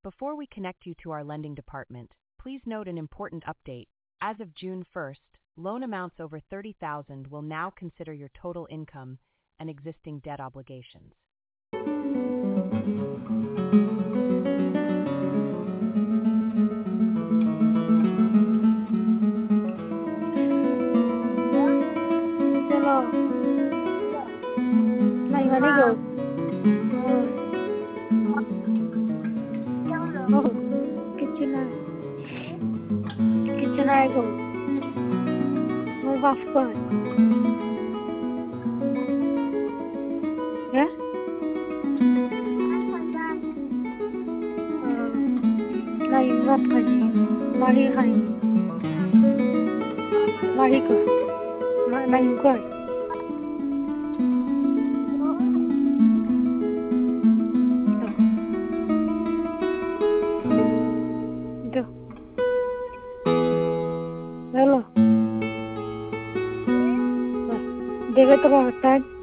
Before we connect you to our lending department, please note an important update. As of June 1st, loan amounts over 30,000 will now consider your total income and existing debt obligations. चलो नहीं वाली go oh kitchen I go my wife go yeah नहीं मत खाइए माही को नहीं को hello देखो तो होता है